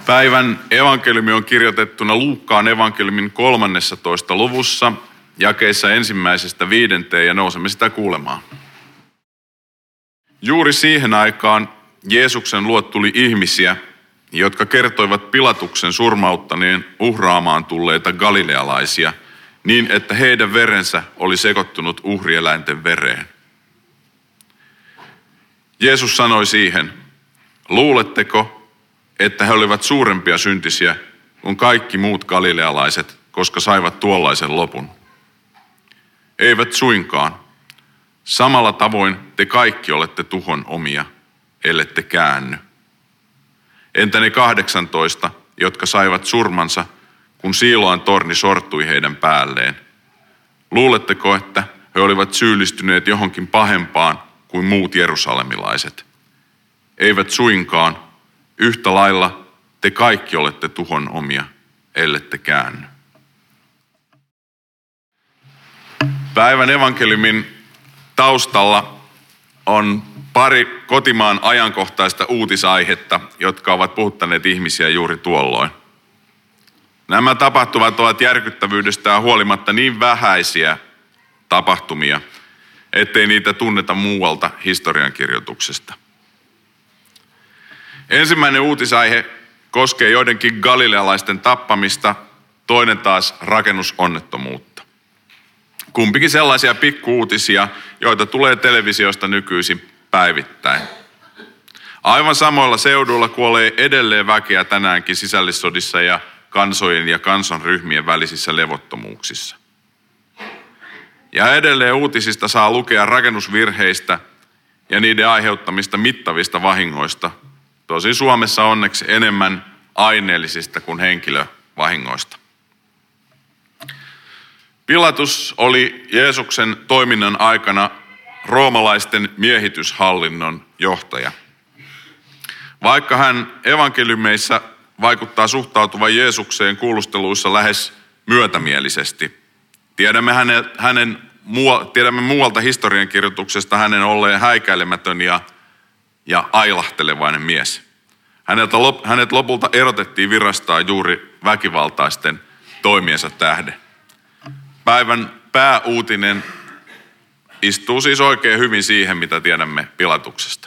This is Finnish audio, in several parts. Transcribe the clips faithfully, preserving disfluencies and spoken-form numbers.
Päivän evankeliumi on kirjoitettuna Luukkaan evankeliumin kolmannessatoista luvussa, jakeissa ensimmäisestä viidenteen, ja nousemme sitä kuulemaan. Juuri siihen aikaan Jeesuksen luo tuli ihmisiä, jotka kertoivat Pilatuksen surmauttaneen uhraamaan tulleita galilealaisia, niin että heidän verensä oli sekoittunut uhrieläinten vereen. Jeesus sanoi siihen: luuletteko, että he olivat suurempia syntisiä kuin kaikki muut galilealaiset, koska saivat tuollaisen lopun? Eivät suinkaan. Samalla tavoin te kaikki olette tuhon omia, ellette käänny. Entä ne kahdeksantoista, jotka saivat surmansa, kun Siiloan torni sortui heidän päälleen? Luuletteko, että he olivat syyllistyneet johonkin pahempaan kuin muut jerusalemilaiset? Eivät suinkaan. Yhtä lailla te kaikki olette tuhon omia, ellette käänny. Päivän evankeliumin taustalla on pari kotimaan ajankohtaista uutisaihetta, jotka ovat puhuttaneet ihmisiä juuri tuolloin. Nämä tapahtumat ovat järkyttävyydestään huolimatta niin vähäisiä tapahtumia, ettei niitä tunneta muualta historiankirjoituksesta. Ensimmäinen uutisaihe koskee joidenkin galilealaisten tappamista, toinen taas rakennusonnettomuutta. Kumpikin sellaisia pikkuuutisia, joita tulee televisiosta nykyisin päivittäin. Aivan samoilla seuduilla kuolee edelleen väkeä tänäänkin sisällissodissa ja kansojen ja kansanryhmien välisissä levottomuuksissa. Ja edelleen uutisista saa lukea rakennusvirheistä ja niiden aiheuttamista mittavista vahingoista. Tosin Suomessa onneksi enemmän aineellisista kuin henkilövahingoista. Pilatus oli Jeesuksen toiminnan aikana roomalaisten miehityshallinnon johtaja. Vaikka hän evankeliumeissa vaikuttaa suhtautuvan Jeesukseen kuulusteluissa lähes myötämielisesti, tiedämme, hänen, hänen, tiedämme muualta historiankirjoituksesta hänen olleen häikäilemätön ja ja ailahtelevainen mies. Häneltä, hänet lopulta erotettiin virastaan juuri väkivaltaisten toimiensa tähden. Päivän pääuutinen istuu siis oikein hyvin siihen, mitä tiedämme Pilatuksesta.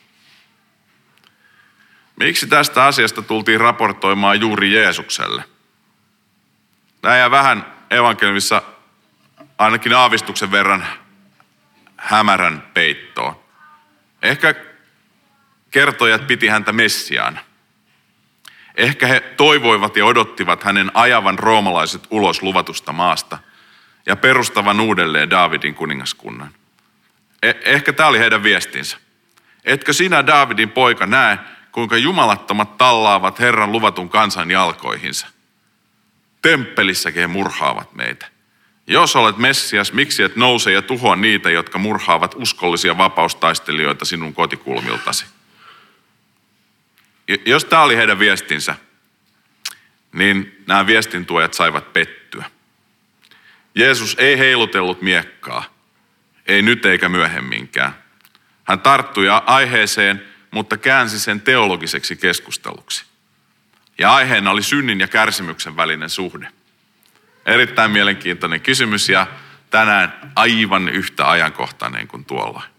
Miksi tästä asiasta tultiin raportoimaan juuri Jeesukselle? Nämä jää vähän evankeliumissa ainakin aavistuksen verran hämärän peittoon. Ehkä kertojat piti häntä Messiaana. Ehkä he toivoivat ja odottivat hänen ajavan roomalaiset ulos luvatusta maasta ja perustavan uudelleen Daavidin kuningaskunnan. Eh- ehkä tämä oli heidän viestinsä. Etkö sinä, Daavidin poika, näe, kuinka jumalattomat tallaavat Herran luvatun kansan jalkoihinsa? Temppelissäkin he murhaavat meitä. Jos olet Messias, miksi et nouse ja tuhoa niitä, jotka murhaavat uskollisia vapaustaistelijoita sinun kotikulmiltasi? Jos tämä oli heidän viestinsä, niin nämä viestintuojat saivat pettyä. Jeesus ei heilutellut miekkaa, ei nyt eikä myöhemminkään. Hän tarttui aiheeseen, mutta käänsi sen teologiseksi keskusteluksi. Ja aiheena oli synnin ja kärsimyksen välinen suhde. Erittäin mielenkiintoinen kysymys ja tänään aivan yhtä ajankohtainen kuin tuolloin.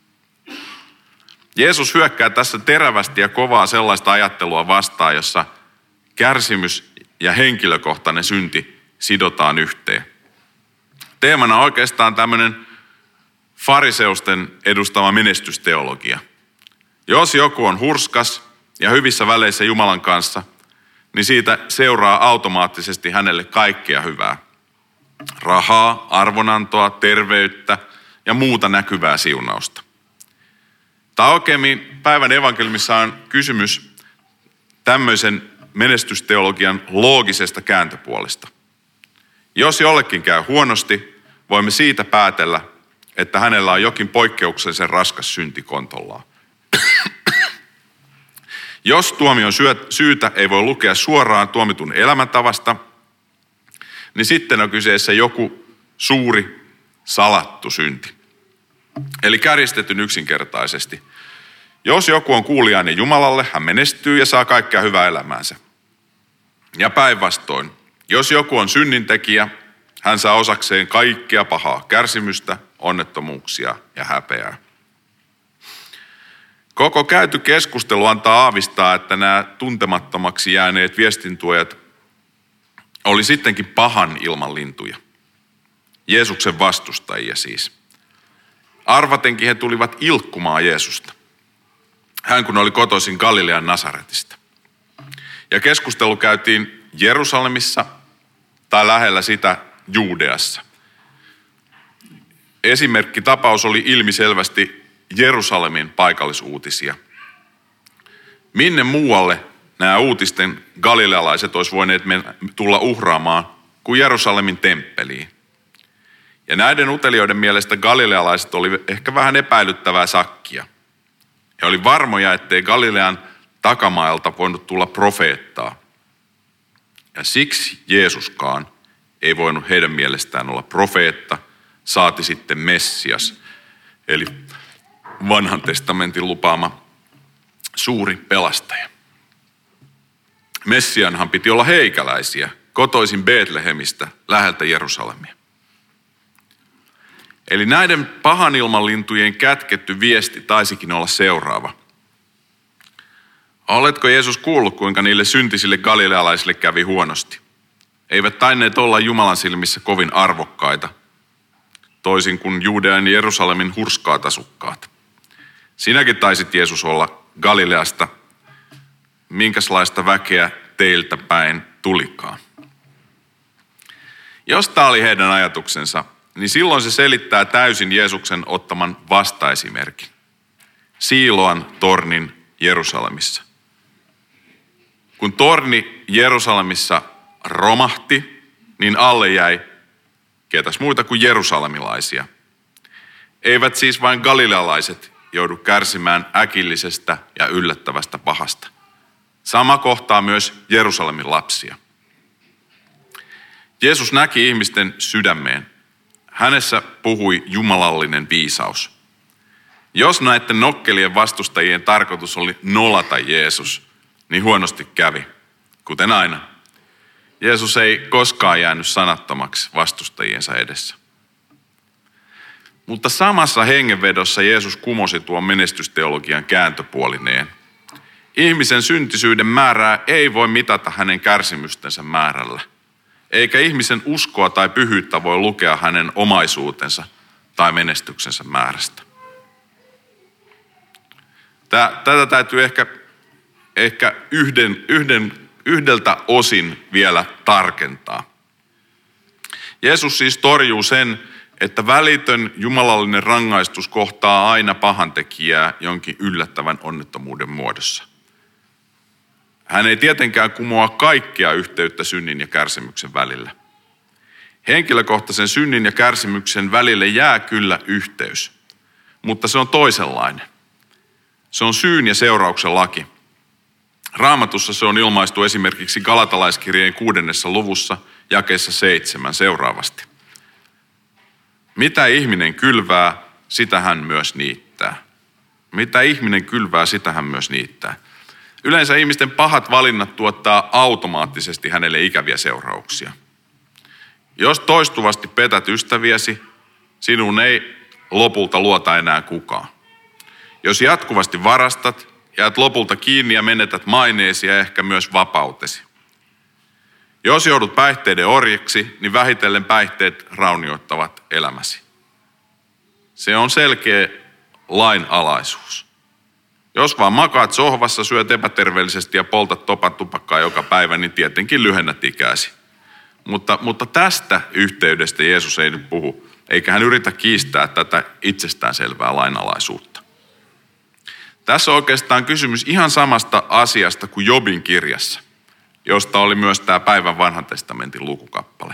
Jeesus hyökkää tässä terävästi ja kovaa sellaista ajattelua vastaan, jossa kärsimys ja henkilökohtainen synti sidotaan yhteen. Teemana on oikeastaan tämmöinen fariseusten edustama menestysteologia. Jos joku on hurskas ja hyvissä väleissä Jumalan kanssa, niin siitä seuraa automaattisesti hänelle kaikkea hyvää. Rahaa, arvonantoa, terveyttä ja muuta näkyvää siunausta. Tai oikeimmin päivän evankeliumissa on kysymys tämmöisen menestysteologian loogisesta kääntöpuolesta. Jos jollekin käy huonosti, voimme siitä päätellä, että hänellä on jokin poikkeuksellisen raskas synti kontollaan. Jos tuomion syytä ei voi lukea suoraan tuomitun elämäntavasta, niin sitten on kyseessä joku suuri salattu synti. Eli kärjistetyn yksinkertaisesti. Jos joku on kuuliainen Jumalalle, hän menestyy ja saa kaikkea hyvää elämäänsä. Ja päinvastoin, jos joku on synnintekijä, hän saa osakseen kaikkea pahaa, kärsimystä, onnettomuuksia ja häpeää. Koko käyty keskustelu antaa aavistaa, että nämä tuntemattomaksi jääneet viestintuojat oli sittenkin pahan ilman lintuja. Jeesuksen vastustajia siis. Arvatenkin he tulivat ilkkumaan Jeesusta. Hän kun oli kotoisin Galilean Nasaretista. Ja keskustelu käytiin Jerusalemissa tai lähellä sitä Juudeassa. Esimerkkitapaus oli ilmiselvästi Jerusalemin paikallisuutisia. Minne muualle nämä uutisten galilealaiset olisi voineet tulla uhraamaan kuin Jerusalemin temppeliin. Ja näiden utelijoiden mielestä galilealaiset oli ehkä vähän epäilyttävää sakkia. He oli varmoja, ettei Galilean takamailta voinut tulla profeettaa. Ja siksi Jeesuskaan ei voinut heidän mielestään olla profeetta, saati sitten Messias, eli vanhan testamentin lupaama suuri pelastaja. Messianhan piti olla heikäläisiä, kotoisin Betlehemistä, läheltä Jerusalemia. Eli näiden pahan ilmanlintujen kätketty viesti taisikin olla seuraava. Oletko Jeesus kuullut, kuinka niille syntisille galilealaisille kävi huonosti? Eivät tainneet olla Jumalan silmissä kovin arvokkaita, toisin kuin Juudean ja Jerusalemin hurskaat asukkaat. Sinäkin taisit Jeesus olla Galileasta, minkälaista väkeä teiltä päin tulikaan. Jos tämä oli heidän ajatuksensa, niin silloin se selittää täysin Jeesuksen ottaman vastaesimerkin. Siiloan tornin Jerusalemissa. Kun torni Jerusalemissa romahti, niin alle jäi ketäs muita kuin jerusalemilaisia. Eivät siis vain galilealaiset joudu kärsimään äkillisestä ja yllättävästä pahasta. Sama kohtaa myös Jerusalemin lapsia. Jeesus näki ihmisten sydämeen. Hänessä puhui jumalallinen viisaus. Jos näiden nokkelien vastustajien tarkoitus oli nolata Jeesus, niin huonosti kävi, kuten aina. Jeesus ei koskaan jäänyt sanattomaksi vastustajiensa edessä. Mutta samassa hengenvedossa Jeesus kumosi tuon menestysteologian kääntöpuolineen. Ihmisen syntisyyden määrää ei voi mitata hänen kärsimystensä määrällä. Eikä ihmisen uskoa tai pyhyyttä voi lukea hänen omaisuutensa tai menestyksensä määrästä. Tätä täytyy ehkä, ehkä yhden, yhden, yhdeltä osin vielä tarkentaa. Jeesus siis torjuu sen, että välitön jumalallinen rangaistus kohtaa aina pahantekijää jonkin yllättävän onnettomuuden muodossa. Hän ei tietenkään kumoa kaikkea yhteyttä synnin ja kärsimyksen välillä. Henkilökohtaisen synnin ja kärsimyksen välille jää kyllä yhteys, mutta se on toisenlainen. Se on syyn ja seurauksen laki. Raamatussa se on ilmaistu esimerkiksi Galatalaiskirjeen kuudennessa luvussa jakeessa seitsemän seuraavasti. Mitä ihminen kylvää, sitä hän myös niittää. Mitä ihminen kylvää, sitä hän myös niittää. Yleensä ihmisten pahat valinnat tuottaa automaattisesti hänelle ikäviä seurauksia. Jos toistuvasti petät ystäviäsi, sinun ei lopulta luota enää kukaan. Jos jatkuvasti varastat, jäät lopulta kiinni ja menetät maineesi ja ehkä myös vapautesi. Jos joudut päihteiden orjaksi, niin vähitellen päihteet raunioittavat elämäsi. Se on selkeä lainalaisuus. Jos vaan makaat sohvassa, syöt epäterveellisesti ja poltat topan tupakkaa joka päivä, niin tietenkin lyhennät ikäsi. Mutta, mutta tästä yhteydestä Jeesus ei nyt puhu, eikä hän yritä kiistää tätä itsestäänselvää lainalaisuutta. Tässä on oikeastaan kysymys ihan samasta asiasta kuin Jobin kirjassa, josta oli myös tämä päivän vanhan testamentin lukukappale.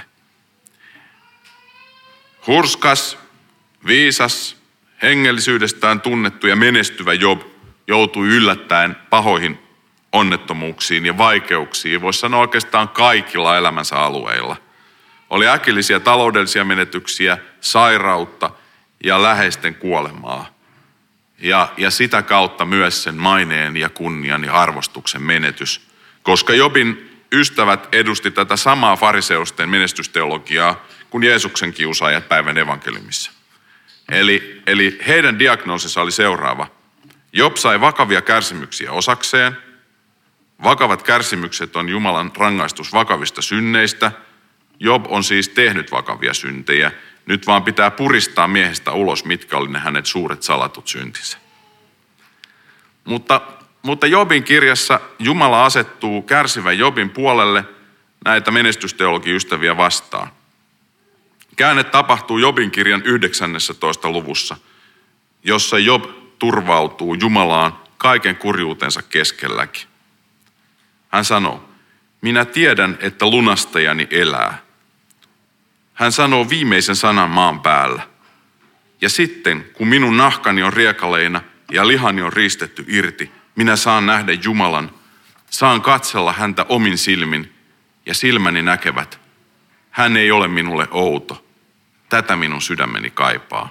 Hurskas, viisas, hengellisyydestään tunnettu ja menestyvä Job joutui yllättäen pahoihin onnettomuuksiin ja vaikeuksiin, voisi sanoa oikeastaan kaikilla elämänsä alueilla. Oli äkillisiä taloudellisia menetyksiä, sairautta ja läheisten kuolemaa. ja, ja sitä kautta myös sen maineen ja kunnian ja arvostuksen menetys. Koska Jobin ystävät edusti tätä samaa fariseusten menestysteologiaa kuin Jeesuksen kiusaajat päivän evankeliumissa. Eli, eli heidän diagnoosinsa oli seuraava. Job sai vakavia kärsimyksiä osakseen. Vakavat kärsimykset on Jumalan rangaistus vakavista synneistä. Job on siis tehnyt vakavia syntejä. Nyt vaan pitää puristaa miehestä ulos, mitkä oli ne hänet suuret salatut syntinsä. Mutta, mutta Jobin kirjassa Jumala asettuu kärsivän Jobin puolelle näitä menestysteologiystäviä vastaan. Käänne tapahtuu Jobin kirjan yhdeksännentoista luvussa, jossa Job turvautuu Jumalaan kaiken kurjuutensa keskelläkin. Hän sanoo, minä tiedän, että lunastajani elää. Hän sanoo viimeisen sanan maan päällä. Ja sitten, kun minun nahkani on riekaleina ja lihani on riistetty irti, minä saan nähdä Jumalan, saan katsella häntä omin silmin ja silmäni näkevät. Hän ei ole minulle outo. Tätä minun sydämeni kaipaa.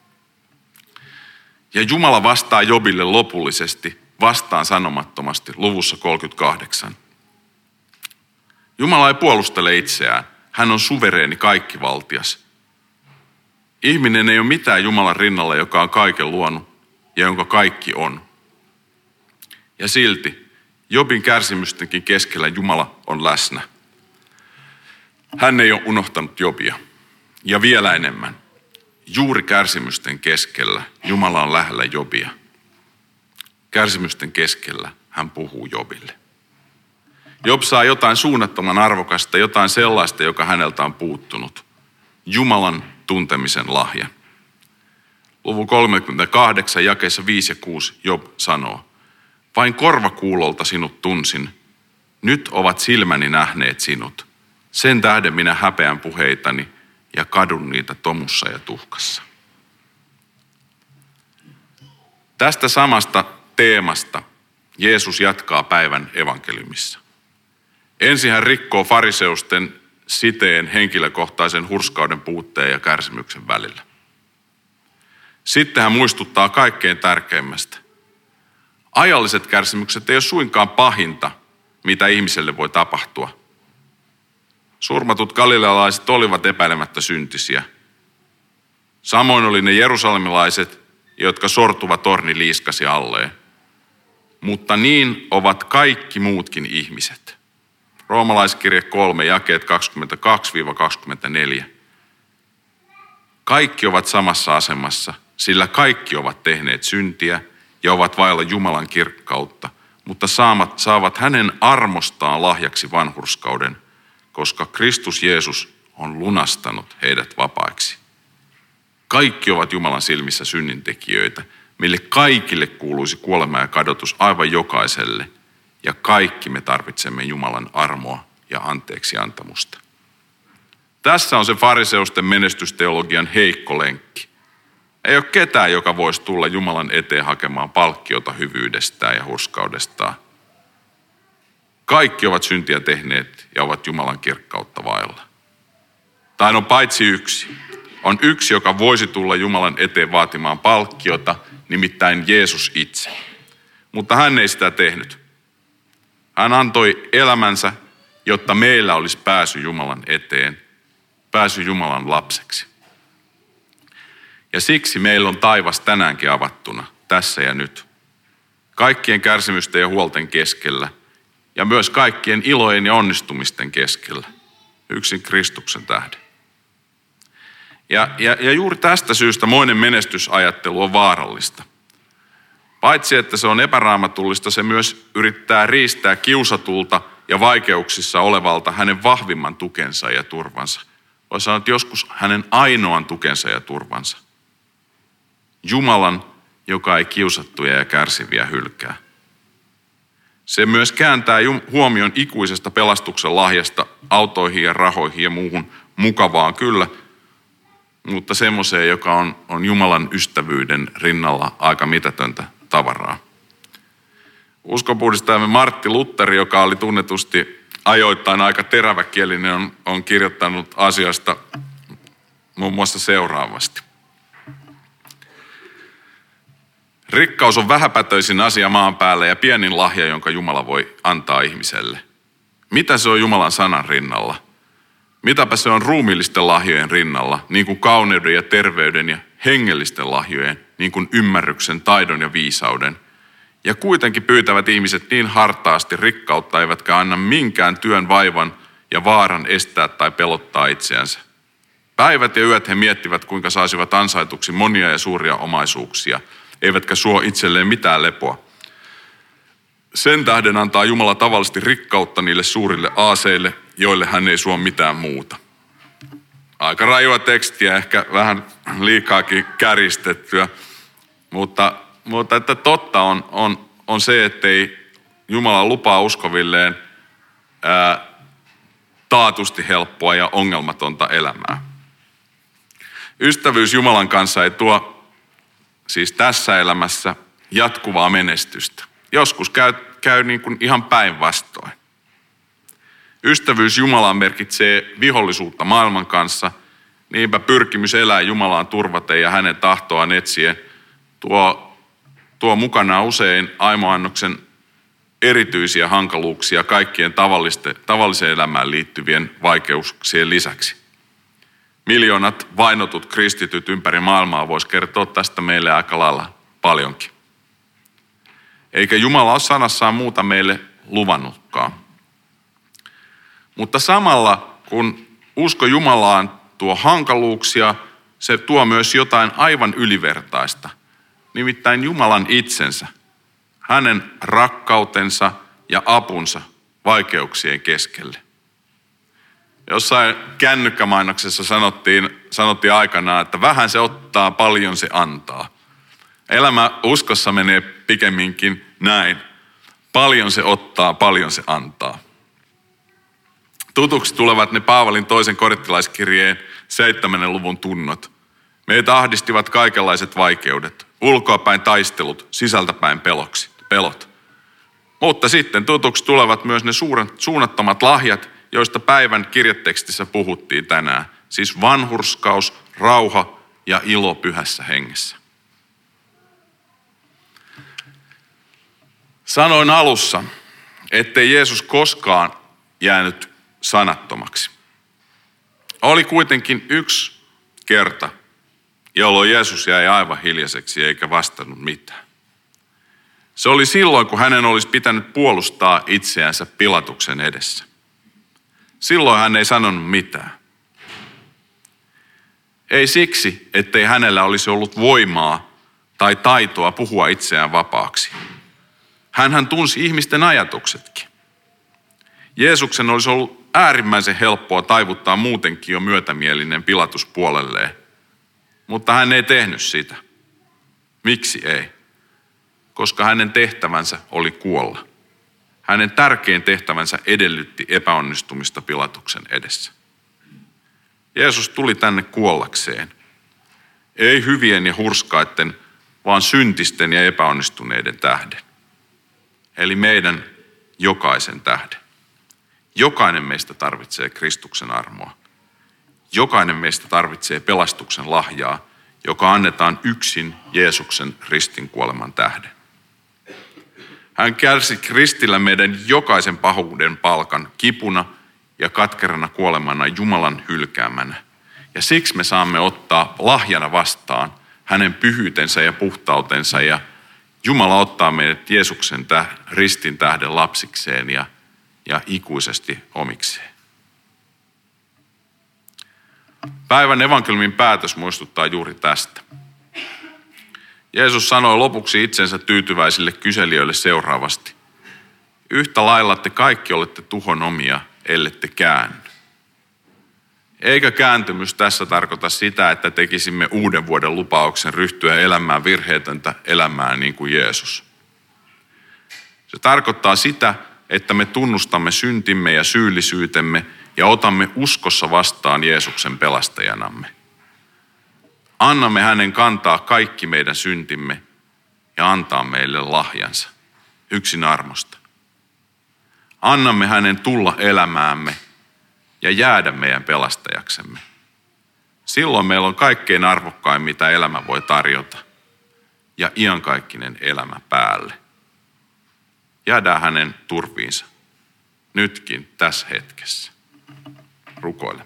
Ja Jumala vastaa Jobille lopullisesti, vastaan sanomattomasti, luvussa kolmekymmentäkahdeksan. Jumala ei puolustele itseään. Hän on suvereeni kaikkivaltias. Ihminen ei ole mitään Jumalan rinnalla, joka on kaiken luonut ja jonka kaikki on. Ja silti Jobin kärsimystenkin keskellä Jumala on läsnä. Hän ei ole unohtanut Jobia. Ja vielä enemmän, juuri kärsimysten keskellä Jumala on lähellä Jobia. Kärsimysten keskellä hän puhuu Jobille. Job saa jotain suunnattoman arvokasta, jotain sellaista, joka häneltä on puuttunut. Jumalan tuntemisen lahja. Luvun kolmekymmentäkahdeksan, jakeessa viisi ja kuusi Job sanoo, vain korvakuulolta sinut tunsin, nyt ovat silmäni nähneet sinut. Sen tähden minä häpeän puheitani ja kadun niitä tomussa ja tuhkassa. Tästä samasta teemasta Jeesus jatkaa päivän evankeliumissa. Ensin hän rikkoo fariseusten siteen henkilökohtaisen hurskauden puutteen ja kärsimyksen välillä. Sitten hän muistuttaa kaikkein tärkeimmästä. Ajalliset kärsimykset ei ole suinkaan pahinta, mitä ihmiselle voi tapahtua. Surmatut galilealaiset olivat epäilemättä syntisiä. Samoin oli ne jerusalemilaiset, jotka sortuva torni liiskasi alleen. Mutta niin ovat kaikki muutkin ihmiset. Roomalaiskirje kolme, jakeet kaksikymmentäkaksi kaksikymmentäneljä. Kaikki ovat samassa asemassa, sillä kaikki ovat tehneet syntiä ja ovat vailla Jumalan kirkkautta, mutta saavat, saavat hänen armostaan lahjaksi vanhurskauden, koska Kristus Jeesus on lunastanut heidät vapaiksi. Kaikki ovat Jumalan silmissä synnintekijöitä, mille kaikille kuuluisi kuolema ja kadotus aivan jokaiselle, ja kaikki me tarvitsemme Jumalan armoa ja anteeksi antamusta. Tässä on se fariseusten menestysteologian heikko lenkki. Ei ole ketään, joka voisi tulla Jumalan eteen hakemaan palkkiota hyvyydestään ja hurskaudestaan. Kaikki ovat syntiä tehneet ja ovat Jumalan kirkkautta vailla. Tai on paitsi yksi. On yksi, joka voisi tulla Jumalan eteen vaatimaan palkkiota, nimittäin Jeesus itse. Mutta hän ei sitä tehnyt. Hän antoi elämänsä, jotta meillä olisi pääsy Jumalan eteen, pääsy Jumalan lapseksi. Ja siksi meillä on taivas tänäänkin avattuna, tässä ja nyt. Kaikkien kärsimysten ja huolten keskellä ja myös kaikkien ilojen ja onnistumisten keskellä. Yksin Kristuksen tähden. Ja, ja, ja juuri tästä syystä moinen menestysajattelu on vaarallista. Paitsi että se on epäraamatullista, se myös yrittää riistää kiusatulta ja vaikeuksissa olevalta hänen vahvimman tukensa ja turvansa. Voi sanoa, että joskus hänen ainoan tukensa ja turvansa. Jumalan, joka ei kiusattuja ja kärsiviä hylkää. Se myös kääntää huomion ikuisesta pelastuksen lahjasta autoihin ja rahoihin ja muuhun mukavaan kyllä, mutta semmoiseen, joka on, on Jumalan ystävyyden rinnalla aika mitätöntä tavaraa. Uskonpuhdistajamme Martti Lutteri, joka oli tunnetusti ajoittain aika teräväkielinen, on, on kirjoittanut asiasta muun muassa seuraavasti. Rikkaus on vähäpätöisin asia maan päällä ja pienin lahja, jonka Jumala voi antaa ihmiselle. Mitä se on Jumalan sanan rinnalla? Mitäpä se on ruumiillisten lahjojen rinnalla, niin kuin kauneuden ja terveyden ja hengellisten lahjojen, niin kuin ymmärryksen, taidon ja viisauden. Ja kuitenkin pyytävät ihmiset niin hartaasti rikkautta, eivätkä anna minkään työn vaivan ja vaaran estää tai pelottaa itseänsä. Päivät ja yöt he miettivät, kuinka saisivat ansaituksi monia ja suuria omaisuuksia, eivätkä suo itselleen mitään lepoa. Sen tähden antaa Jumala tavallisesti rikkautta niille suurille aaseille, joille hän ei suo mitään muuta. Aika rajua tekstiä, ehkä vähän liikaakin käristettyä, mutta, mutta että totta on, on, on se, ettei Jumala lupaa uskovilleen ää, taatusti helppoa ja ongelmatonta elämää. Ystävyys Jumalan kanssa ei tuo siis tässä elämässä jatkuvaa menestystä. Joskus käy, käy niin kuin ihan päinvastoin. Ystävyys Jumalaan merkitsee vihollisuutta maailman kanssa, niinpä pyrkimys elää Jumalaan turvaten ja hänen tahtoaan etsien tuo, tuo mukanaan usein aimoannoksen erityisiä hankaluuksia kaikkien tavalliseen elämään liittyvien vaikeuksien lisäksi. Miljoonat vainotut kristityt ympäri maailmaa vois kertoa tästä meille aika lailla paljonkin. Eikä Jumala ole sanassaan muuta meille luvannutkaan. Mutta samalla kun usko Jumalaan tuo hankaluuksia, se tuo myös jotain aivan ylivertaista. Nimittäin Jumalan itsensä, hänen rakkautensa ja apunsa vaikeuksien keskelle. Jossain kännykkämainoksessa sanottiin, sanottiin aikanaan, että vähän se ottaa, paljon se antaa. Elämä uskossa menee pikemminkin näin. Paljon se ottaa, paljon se antaa. Tutuksi tulevat ne Paavalin toisen korinttilaiskirjeen seitsemännen luvun tunnot. Meitä ahdistivat kaikenlaiset vaikeudet, ulkoapäin taistelut, sisältäpäin peloksi, pelot. Mutta sitten tutuksi tulevat myös ne suuret, suunnattomat lahjat, joista päivän kirjatekstissä puhuttiin tänään. Siis vanhurskaus, rauha ja ilo pyhässä hengessä. Sanoin alussa, ettei Jeesus koskaan jäänyt sanattomaksi. Oli kuitenkin yksi kerta, jolloin Jeesus jäi aivan hiljaiseksi eikä vastannut mitään. Se oli silloin, kun hänen olisi pitänyt puolustaa itseänsä Pilatuksen edessä. Silloin hän ei sanonut mitään. Ei siksi, ettei hänellä olisi ollut voimaa tai taitoa puhua itseään vapaaksi. Hänhän tunsi ihmisten ajatuksetkin. Jeesuksen olisi ollut äärimmäisen helppoa taivuttaa muutenkin jo myötämielinen Pilatus puolelleen, mutta hän ei tehnyt sitä. Miksi ei? Koska hänen tehtävänsä oli kuolla. Hänen tärkein tehtävänsä edellytti epäonnistumista Pilatuksen edessä. Jeesus tuli tänne kuollakseen. Ei hyvien ja hurskaiden, vaan syntisten ja epäonnistuneiden tähden. Eli meidän jokaisen tähden. Jokainen meistä tarvitsee Kristuksen armoa. Jokainen meistä tarvitsee pelastuksen lahjaa, joka annetaan yksin Jeesuksen ristin kuoleman tähden. Hän kärsi kristillä meidän jokaisen pahuuden palkan kipuna ja katkerana kuolemana Jumalan hylkäämänä. Ja siksi me saamme ottaa lahjana vastaan hänen pyhyytensä ja puhtautensa ja Jumala ottaa meidät Jeesuksen täh- ristin tähden lapsikseen ja, ja ikuisesti omikseen. Päivän evankeliumin päätös muistuttaa juuri tästä. Jeesus sanoi lopuksi itsensä tyytyväisille kyselijöille seuraavasti. Yhtä lailla te kaikki olette tuhon omia, ellette käänny. Eikä kääntymys tässä tarkoita sitä, että tekisimme uuden vuoden lupauksen ryhtyä elämään virheetöntä elämää niin kuin Jeesus. Se tarkoittaa sitä, että me tunnustamme syntimme ja syyllisyytemme ja otamme uskossa vastaan Jeesuksen pelastajanamme. Annamme hänen kantaa kaikki meidän syntimme ja antaa meille lahjansa yksin armosta. Annamme hänen tulla elämäämme ja jäädä meidän pelastajaksemme. Silloin meillä on kaikkein arvokkain, mitä elämä voi tarjota. ja iankaikkinen elämä päälle. Jäädään hänen turviinsa nytkin tässä hetkessä. Rukoile.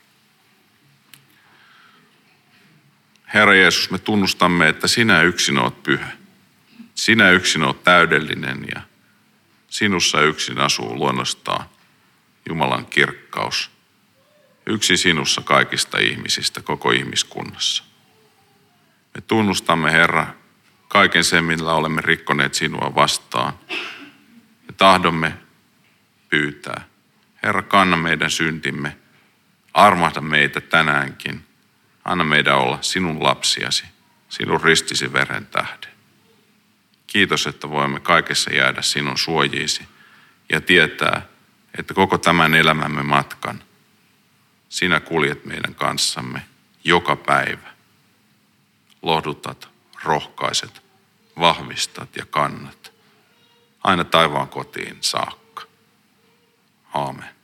Herra Jeesus, me tunnustamme, että sinä yksin oot pyhä. Sinä yksin oot täydellinen ja sinussa yksin asuu luonnostaan Jumalan kirkkaus. Yksi sinussa kaikista ihmisistä koko ihmiskunnassa. Me tunnustamme, Herra, kaiken sen, millä olemme rikkoneet sinua vastaan. Me tahdomme pyytää. Herra, kanna meidän syntimme. Armahda meitä tänäänkin. Anna meidän olla sinun lapsiasi, sinun ristisi veren tähden. Kiitos, että voimme kaikessa jäädä sinun suojiisi ja tietää, että koko tämän elämämme matkan sinä kuljet meidän kanssamme joka päivä. Lohdutat, rohkaiset, vahvistat ja kannat aina taivaan kotiin saakka. Aamen.